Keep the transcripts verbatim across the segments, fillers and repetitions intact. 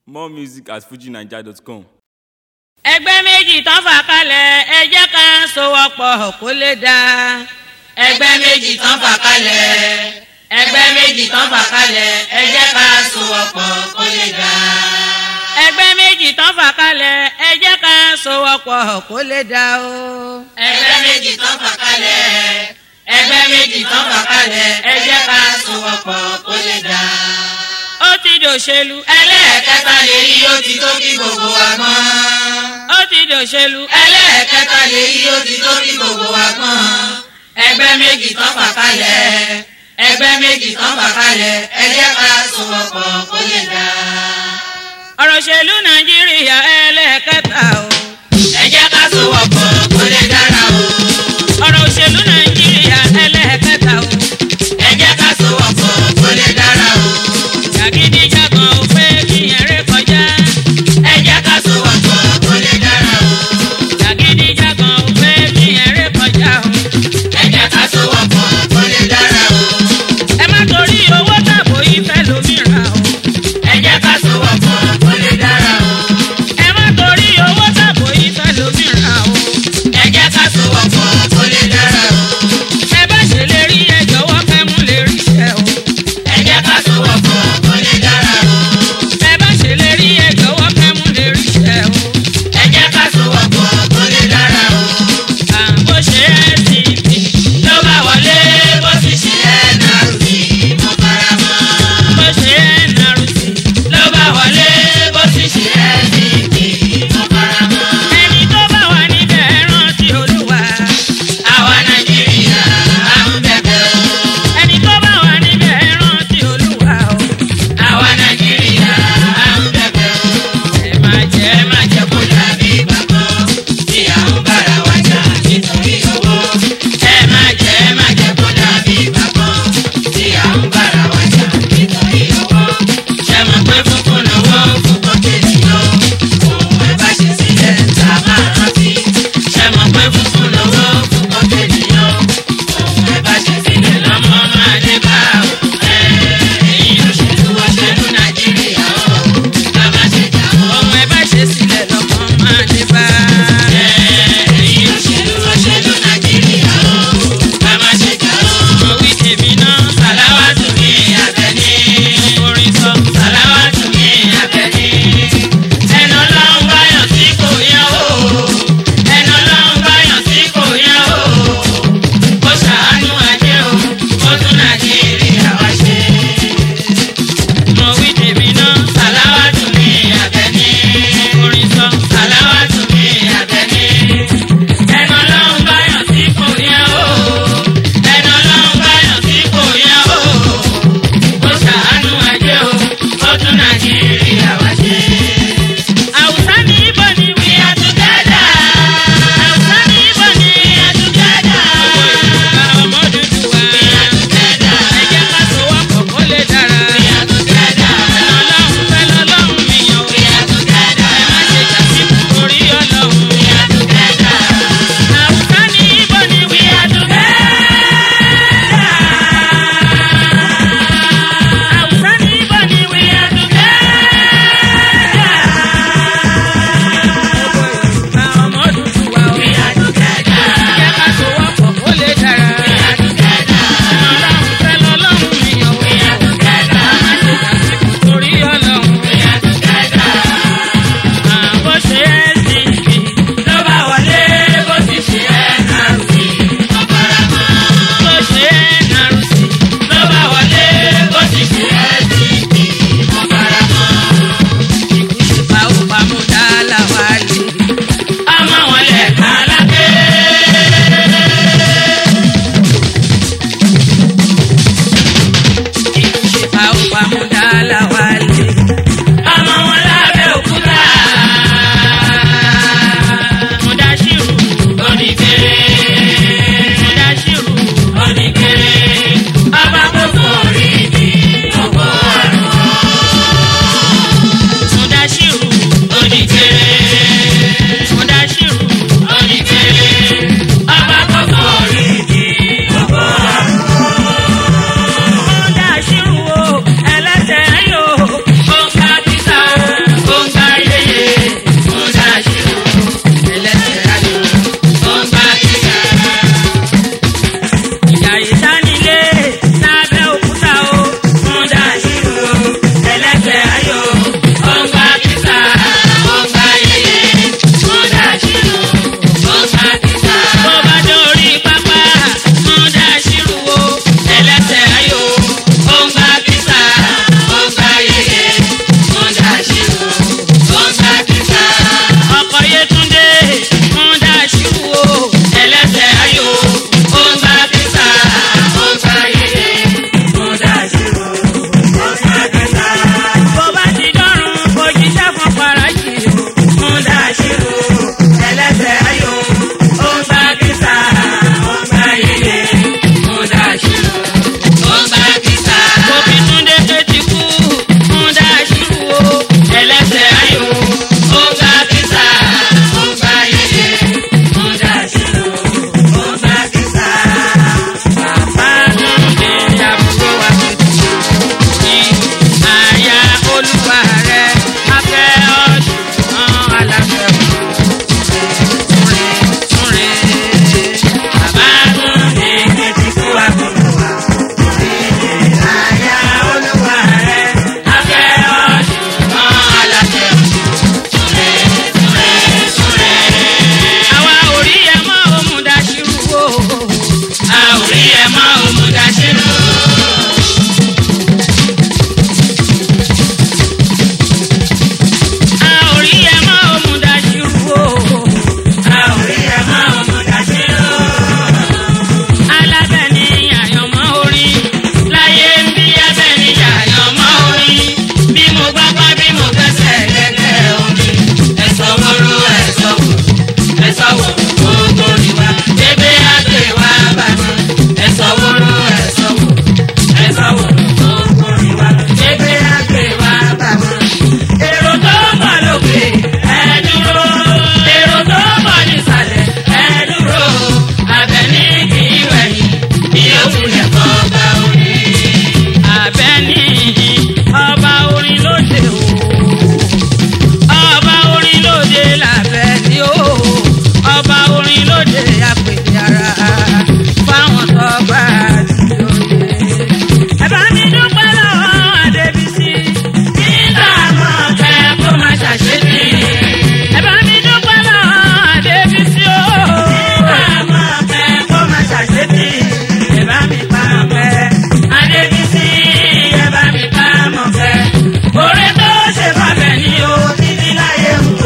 More music at fuji naija dot com. ẹgbẹ́ méjì tán fà kalẹ̀ ẹ jẹ́ ká sowọ́pọ̀ kó lè dá. ẹgbẹ́ méjì tán fà kalẹ̀ ẹgbẹ́ méjì tán fà kalẹ̀ ẹ jẹ́ ká sowọ́pọ̀ kó lè dá. ẹgbẹ́ méjì tán fà kalẹ̀ ẹ jẹ́ ká sowọ́pọ̀ kó lè dá o. ẹgbẹ́ méjì tán fà kalẹ̀ ẹgbẹ́ méjì tán fà kalẹ̀ ẹ jẹ́ ká sowọ́pọ̀ kó lè dá. ó ti dòṣèlú ẹlẹ́ẹ̀kẹta lè rí ó ti tó kí gbogbo wa gbọ́n. ó ti dòṣèlú ẹlẹ́ẹ̀kẹta lè rí ó ti tó kí gbogbo wa gbọ́n. ẹgbẹ́ méjì tán fà kalẹ̀ ẹgbẹ́ méjì tán fà kalẹ̀ ẹ jẹ́ ká sowọ́pọ̀ kó lè dá. ọ̀rọ̀ òṣèlú nàìjíríà ẹlẹ́ẹ̀kẹta o. ẹ jẹ́ ká sowọ́pọ̀ kó lè dára o. ọ̀rọ̀ òṣèlú nàìjíríà ẹlẹ́ẹ̀kẹta o. ẹ jẹ́ ká sowọ́pọ̀ kó lè dára o. jàgídíjàgan ò fẹ́ kí ẹ̀rẹ́ kọjá. ẹ jẹ́ ká sowọ́pọ̀ kó lè dára o. jàgídíjàgan ò fẹ́ kí ẹ̀rẹ́ kọjá o. ẹ jẹ́ ká sowọ́pọ̀ kó lè dára o. ẹ má torí owó tàbó ìfẹ́ lómìnira o. ẹ jẹ́ ká sowọ́pọ̀ kó lè dára o. ẹ má torí owó tàbó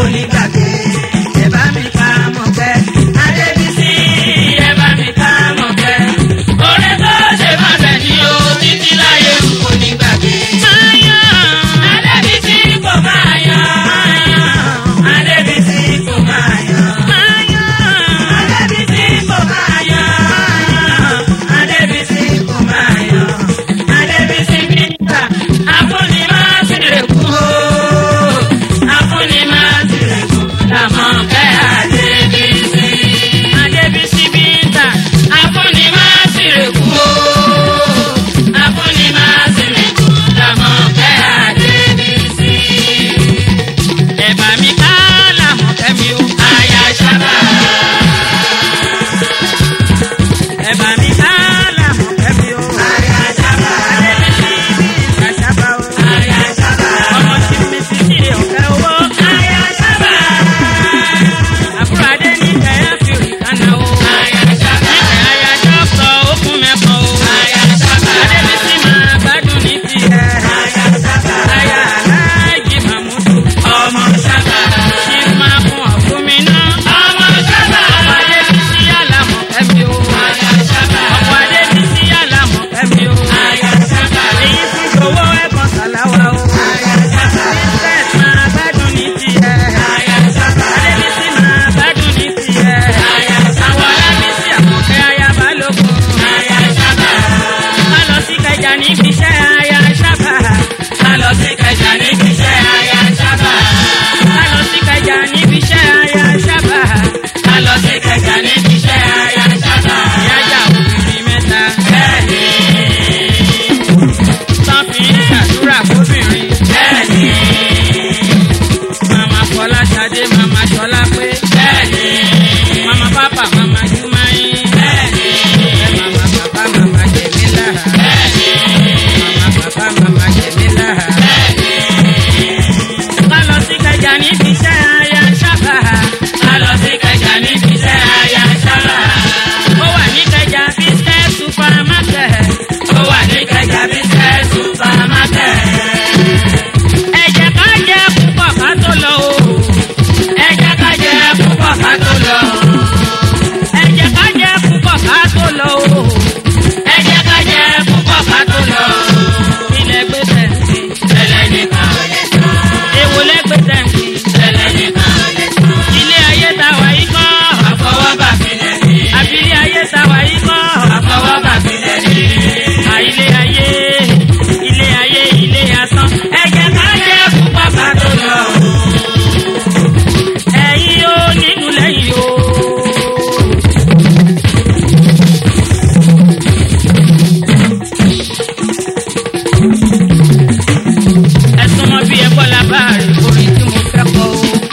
ní gbàgbé. Ẹ bá mi ká Mọ̀kẹ́. Adébísí ẹ bá mi ká Mọ̀kẹ́. Oore tó ṣe má bẹ̀ ní o títí láyé n kò ní gbàgbé. Máa yan Adébísí kò máa yan. Adébísí kò máa yan. Máa yan Adébísí kò máa yan. Adébísí kò máa yan. Adébísí nígbà afúnni máa ti rè kú o. Afúnni máa ti rè kú Làmọ̀kẹ́ Adébísí. Adébísí bíńtà afúnni máa ti rè kú o. Afúnni máa ti rè kú Làmọ̀kẹ́ Adébísí. Ẹ bá mi ká Làmọ̀kẹ́ mi o. Aya Ṣábà. Ẹ bá mi ká Làmọ̀kẹ́ mi o. Aya Ṣábà. Adébísí bíńtà Ṣábà o. Aya Ṣábà. Ọmọ ṣì mi sì kí ọ̀kẹ́ owó. Aya Ṣábà. Àbúrò Adé ní kẹ́yà fìrì kánà o. Aya Ṣábà. Níkẹ́ aya dọ́kítọ̀ ó fún mẹ́kàn o. Aya Ṣábà. Adébísí máa gbádùn ní tiẹ̀. Aya Ṣábà. Aya Aláàjì Màmúdù. Ọmọ Ṣábà. Ṣì máa fún ọ̀fun mi ná. Ọmọ Ṣábà. Ọmọ Adébísí Àlàmọ̀kẹ́ mi o. Aya Ṣábà. Ọmọ Adébísí Àlàmọ̀kẹ́ mi o. Aya Ṣábà. Èyí fún gbowó ẹ̀gbọ́n Sàláwà o. Aya Ṣábà. Princess máa gbádùn ní tiẹ̀. Aya Ṣábà. Adébísí máa gbádùn ní tiẹ̀. Aya Ṣábà. Àwọn Ọlábísí Àmọ̀kẹ́ aya Balógun. Aya Ṣábà. Má lọ sí Kẹjà níbi iṣẹ́ Aya Ṣábà. Má lọ sí Kẹjà níbi iṣẹ́ Aya Ṣábà. Má lọ sí Kẹjà níbi iṣẹ́ Aya Ṣábà. Má lọ sí Kẹjà níbi iṣẹ́ Aya Ṣábà. Ìyájà obìnrin mẹ́ta. Bẹ́ẹ̀ni. Tán fi ń ṣàdúrà fóbìnrin. Bẹ́ẹ̀ni. Màmá Fọláṣadé, màmá Ṣọlápé. Bẹ́ẹ̀ni. Màmá Pápá, màmá Júmáyín. Bẹ́ẹ̀ni. Màmá Bàbá, màmá Jẹ̀mílà. Bẹ́ẹ̀ni. Màmá Bàbá, màmá Jẹ̀mílà. Bẹ́ẹ̀ni. Ká lọ sí Kẹjà níbi iṣẹ́ Aya Ṣábà. Ká lọ sí Kẹjà níbi iṣẹ́ Aya Ṣábà. Ó wà ní Kẹjà Business Supermarket. Ó wà ní Kẹjà Business Supermarket. Ẹ jẹ́ ká jẹ púpọ̀ ká tó lọ o. Ẹ jẹ́ ká jẹ púpọ̀ ká tó lọ. Ẹ jẹ́ ká jẹ púpọ̀ ká tó lọ o. Ẹ jẹ́ ká jẹ púpọ̀ ká tó lọ. Ilé gbé tẹ̀sí. Tẹ̀lẹ̀ nìkan ò lè sọ. Èwo lẹ gbé tẹ̀sí. Tẹ̀lẹ̀ nìkan ò lè sọ. Ilé ayé ta wà yí kọ́. Àfọwọ́bà filẹ̀ ni. Àbílẹ̀ ayé ta wà yí kọ́. Àfọwọ́bà filẹ̀ ni. Àìlé ayé, ilé ayé, ilé asán. Ẹ jẹ́ ká jẹ púpọ̀ ká tó lọ. Ẹ̀yin o nínú lẹ́yìn o. Ẹ̀sùn mọ́ bí ẹ̀kọ́ labáàrí orin tí mo fẹ́ kọ́ o.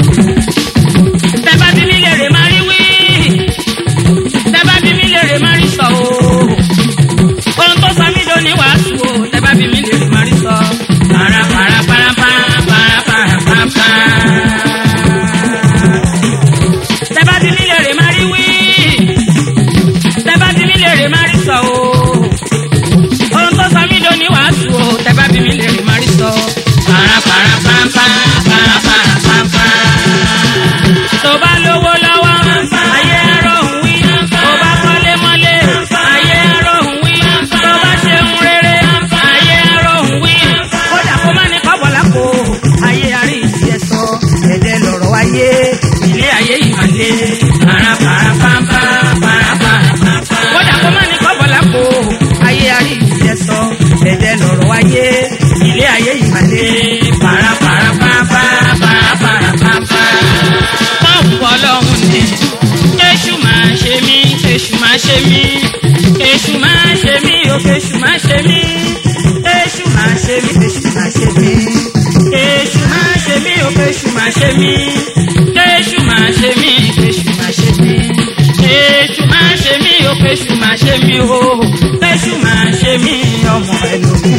Tẹ́bá bí mi lè rè má rí wí. Tẹ́bá bí mi lè rè má rí sọ o. Ohun tó sọ mí lóní wàásù o. Tẹ́bá bí mi lè rè má rí sọ. Para para para para para para para para. Tẹ́bá bí mi lè rè má rí wí. Tẹ́bá bí mi lè rè má rí sọ o. Ohun tó sọ mí lóní wàásù o. Tẹ́bá bí mi lè rè má rí sọ. Para para para para para para para. Tó bá lówó lọ́wọ́, ayé ẹ̀rọ ń wí. Tó bá kọ́lé mọ́lé, ayé ẹ̀rọ ń wí. Tó bá ṣe ń rere, ayé ẹ̀rọ ń wí. Kódà kó má ní kọ́bọ̀ lápò, ayé àrí ìdí ẹ̀ sọ. Ẹ̀dẹ̀ lọ̀rọ̀ ayé, ilé ayé ìmàlẹ́. Para para para para para para. Kódà kó má ní kọ́bọ̀ lápò, ayé àrí ìdí ẹ̀ sọ. Ẹ̀dẹ̀ lọ̀rọ̀ ayé, ilé ayé ìmàlẹ́. Para para para para para para para. Bọ́ọ̀bù ọlọ́run ni kéṣù máa ṣe mí, kéṣù máa ṣe mí, kéṣù máa ṣe mí, o kéṣù máa ṣe mí, kéṣù máa ṣe mí, kéṣù máa ṣe mí, kéṣù máa ṣe mí, o kéṣù máa ṣe mí, kéṣù máa ṣe mí, kéṣù máa ṣe mí, kéṣù máa ṣe mí, o kéṣù máa ṣe mí, o kéṣù máa ṣe mí, ọmọ ẹlòmíì.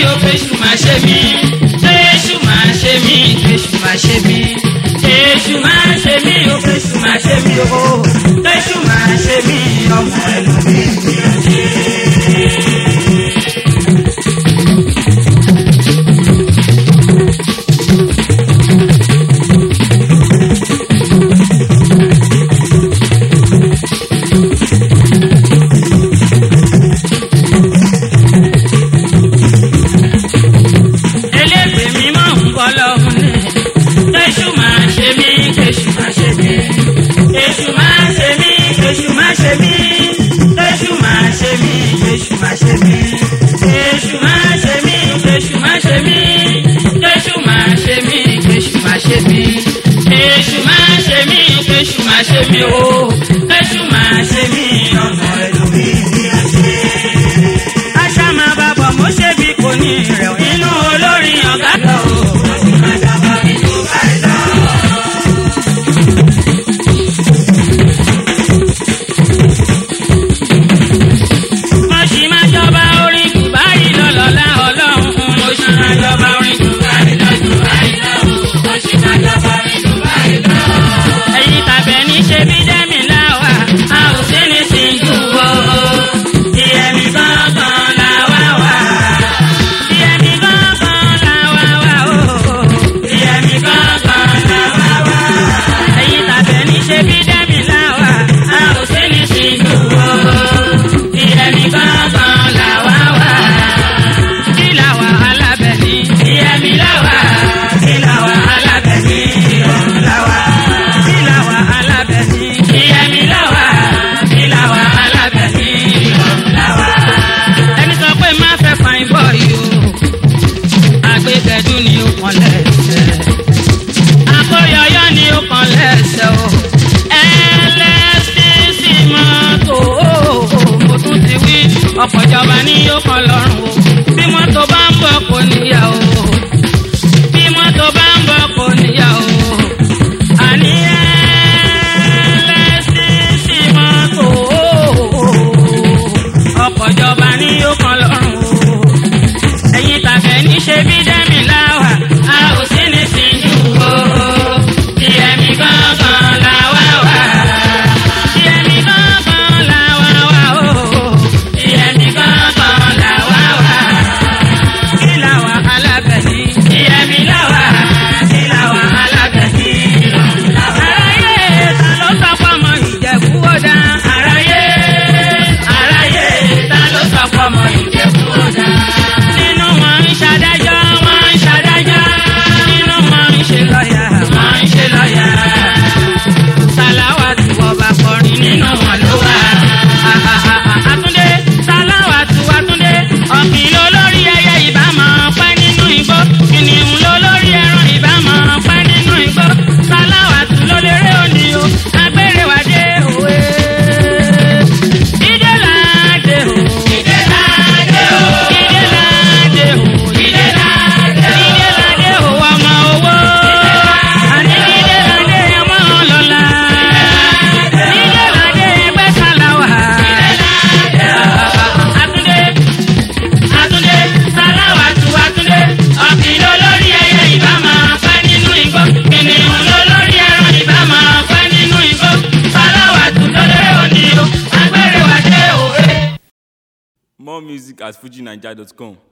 o kéṣù máa ṣe mí kéṣù máa ṣe mí kéṣù máa ṣe mí kéṣù máa ṣe mí o kéṣù máa ṣe mí o kéṣù máa ṣe mí ọmọ ẹlòmíì mi ò ṣe. Ṣe mí o, kéṣù máa ṣe mí ọmọ ẹlòmíì ní àṣẹ. Aṣá máa bá bọ̀ mo ṣe bí kò ní rẹ̀ inú olórin ọ̀gá lọ. Mo ṣì máa jọba orin Dubai lọ́lọ́lá ọlọ́run. Mo ṣì máa jọba orin Dubai lọ́lọ́lá ọlọ́run. Mo ṣì máa jọba orin Dubai lọ́lọ́lá. Ẹ̀yin tàbẹ̀ ní ṣe bí dẹ́mi láwà, a ò sí ní síjú o. Ìyẹ̀mí gángan làwa wà. Ìyẹ̀mí gángan làwa wà o. Ìyẹ̀mí gángan làwa wà. Ẹ̀yin tàbẹ̀ ní ṣe bí dẹ́mi láwà, a ò sí ní síjú o. Ìyẹ̀mí gángan làwa wà. Kí làwà alábẹ̀ ní? Ìyẹ̀mí láwà. Kí làwà alábẹ̀ ní? Ìyọ̀rùn láwà. Kí làwà alábẹ̀ ní? Ìyẹ̀mí láwà. Kí làwà alábẹ̀ ní? Ìyọ̀rùn láwà. Ẹni sọ pé má fẹ́ fine boy o, àgbégẹ̀dú ni ó kàn lẹ́sẹ̀, àkóyọyọ ni ó kàn lẹ́sẹ̀ o. ẹlẹ́sìsì mọ́tò mo tún ti wí ọkọ̀ ìjọba ni ó kàn lọ́rùn o. Bí mọ́tò bá ń bọ̀ kò níyà o, bí mọ́tò bá ń bọ̀ kò níyà o. Àní ẹlẹ́sìsì mọ́tò ọkọ̀ ìjọba ni ó kàn lọ́rùn o. Ẹ̀yin tàbẹ̀ ní ṣe bí dẹ́mi láwà, a ò sí ní síjú o. Ìyẹ̀mí gángan làwa wà. Ìyẹ̀mí gángan làwa wà o. Ìyẹ̀mí gángan làwa wà. Kí làwà alábẹ̀ ní? Ìyẹ̀mí láwà. Kí làwà alábẹ̀ ní? Ìyọ̀rùn láwà. Aráyé ta ló sọ fọmọ Ìjẹ̀bú ó dá? Aráyé aráyé ta ló sọ fọmọ Ìjẹ̀bú ó dá? Nínú wọn ń ṣadájọ́, wọ́n ń ṣadájọ́. Nínú wọn ń ṣe lọ́yà, wọ́n ń ṣe lọ́yà. Sàláwà tí wọ́n bá kọrin nínú wọn ló wà. Àtúndé Sàláwà tí wà túndé. Ọ̀kìn ló lórí ẹyẹ ìbámọ̀ pẹ́ nínú igbó. Kìnìún ló lórí ẹran ìbámọ̀ pẹ́ nínú igbó. Sàláwà tí ló lérè òní o. Agbére wà dé òwe. Ìdè láàdé o. Ìdè láàdé o. Ìdè láàdé o. Ìdè láàdé o. Ìdè láàdé o ọmọ owó. Àní ìdè láàdé ọmọ ọlọ́lá. Ìdè láàdé ẹgbẹ́ Sàláwà. Àtúndé Àtúndé Sàláwà tù Àtúndé. Ọ̀kìn ló lórí ẹyẹ ìbámọ̀ pẹ́ nínú igbó. Kìnìún ló lórí ẹran ìbámọ̀ pẹ́ nínú igbó. Sàláwà tù ló lérè òní o. Agbére wà dé òwe. More music at fuji naija dot com.